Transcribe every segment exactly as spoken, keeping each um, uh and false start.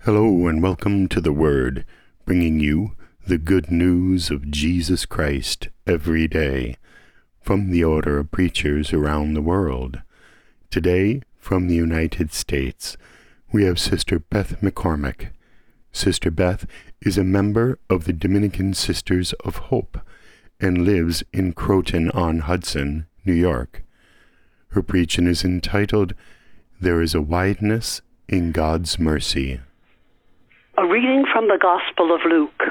Hello and welcome to The Word, bringing you the good news of Jesus Christ every day from the Order of Preachers around the world. Today, from the United States, we have Sister Beth McCormick. Sister Beth is a member of the Dominican Sisters of Hope and lives in Croton-on-Hudson, New York. Her preaching is entitled, There is a Wideness in God's Mercy. A reading from the Gospel of Luke.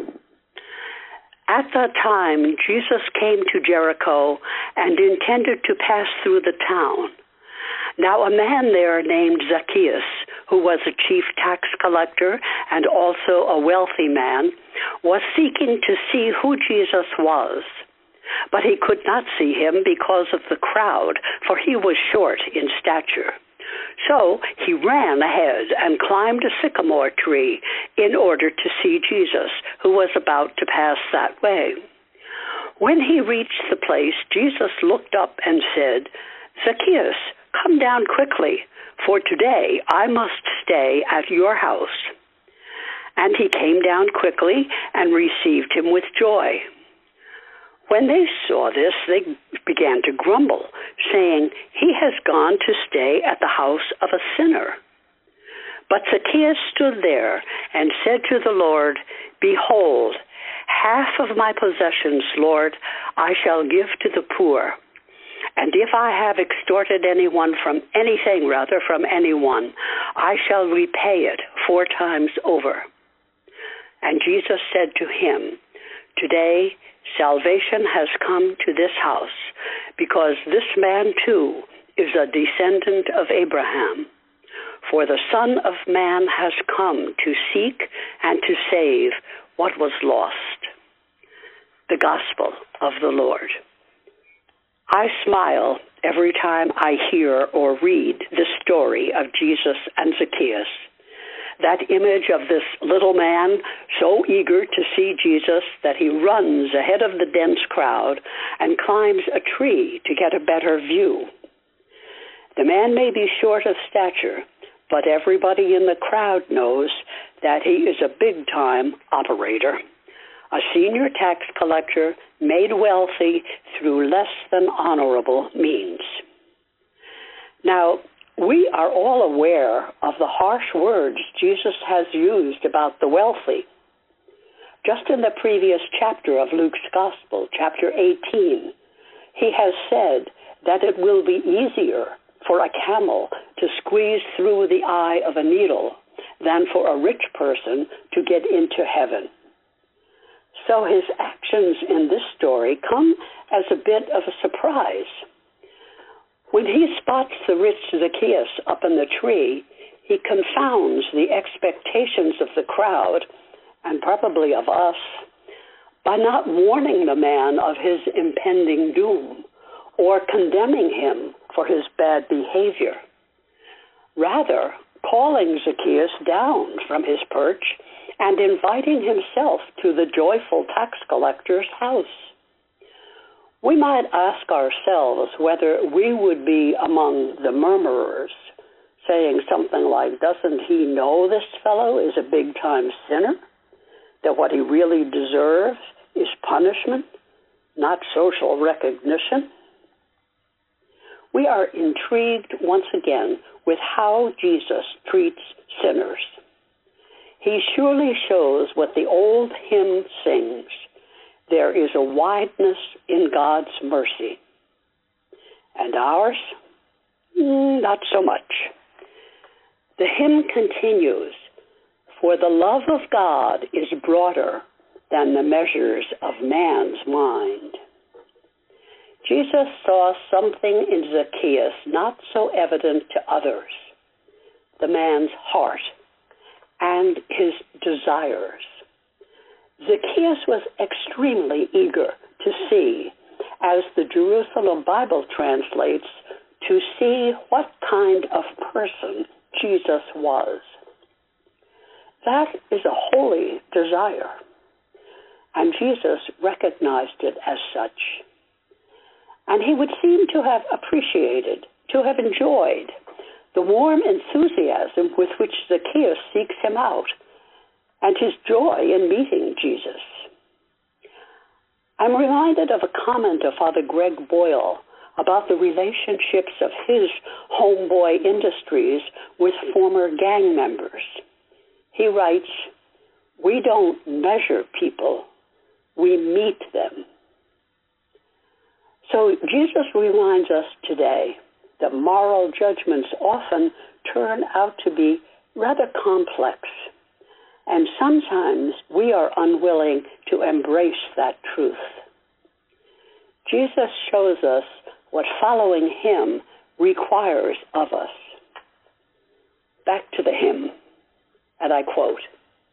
At that time, Jesus came to Jericho and intended to pass through the town. Now a man there named Zacchaeus, who was a chief tax collector and also a wealthy man, was seeking to see who Jesus was. But he could not see him because of the crowd, for he was short in stature. So he ran ahead and climbed a sycamore tree in order to see Jesus, who was about to pass that way. When he reached the place, Jesus looked up and said, "Zacchaeus, come down quickly, for today I must stay at your house." And he came down quickly and received him with joy. When they saw this, they began to grumble, saying, "He has gone to stay at the house of a sinner." But Zacchaeus stood there and said to the Lord, "Behold, half of my possessions, Lord, I shall give to the poor. And if I have extorted anyone from anything, rather from anyone, I shall repay it four times over." And Jesus said to him, "Today, salvation has come to this house, because this man too is a descendant of Abraham. For the Son of Man has come to seek and to save what was lost." The Gospel of the Lord. I smile every time I hear or read the story of Jesus and Zacchaeus. That image of this little man so eager to see Jesus that he runs ahead of the dense crowd and climbs a tree to get a better view. The man may be short of stature, but everybody in the crowd knows that he is a big-time operator, a senior tax collector made wealthy through less than honorable means. Now, we are all aware of the harsh words Jesus has used about the wealthy. Just in the previous chapter of Luke's Gospel, chapter eighteen, he has said that it will be easier for a camel to squeeze through the eye of a needle than for a rich person to get into heaven. So his actions in this story come as a bit of a surprise. When he spots the rich Zacchaeus up in the tree, he confounds the expectations of the crowd, and probably of us, by not warning the man of his impending doom or condemning him for his bad behavior. Rather, calling Zacchaeus down from his perch and inviting himself to the joyful tax collector's house. We might ask ourselves whether we would be among the murmurers, saying something like, "Doesn't he know this fellow is a big-time sinner? That what he really deserves is punishment, not social recognition?" We are intrigued once again with how Jesus treats sinners. He surely shows what the old hymn sings, "There is a wideness in God's mercy." And ours? Mm, not so much. The hymn continues, "For the love of God is broader than the measures of man's mind." Jesus saw something in Zacchaeus not so evident to others, the man's heart and his desires. Zacchaeus was extremely eager to see, as the Jerusalem Bible translates, to see what kind of person Jesus was. That is a holy desire, and Jesus recognized it as such. And he would seem to have appreciated, to have enjoyed the warm enthusiasm with which Zacchaeus seeks him out, and his joy in meeting Jesus. I'm reminded of a comment of Father Greg Boyle about the relationships of his Homeboy Industries with former gang members. He writes, "We don't measure people, we meet them." So Jesus reminds us today that moral judgments often turn out to be rather complex, and sometimes we are unwilling to embrace that truth. Jesus shows us what following him requires of us. Back to the hymn, and I quote,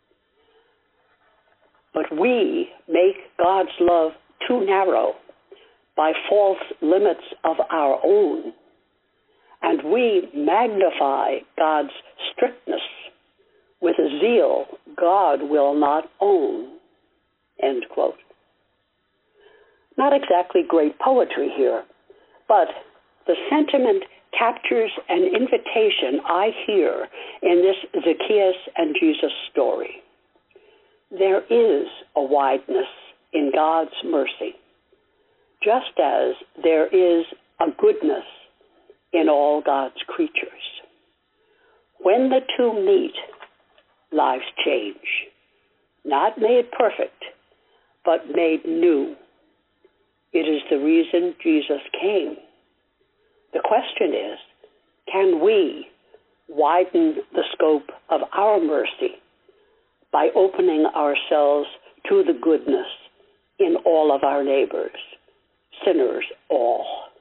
"But we make God's love too narrow by false limits of our own, and we magnify God's strictness with a zeal God will not own." End quote. Not exactly great poetry here, but the sentiment captures an invitation I hear in this Zacchaeus and Jesus story. There is a wideness in God's mercy, just as there is a goodness in all God's creatures. When the two meet, lives change, not made perfect, but made new. It is the reason Jesus came. The question is, can we widen the scope of our mercy by opening ourselves to the goodness in all of our neighbors, sinners all?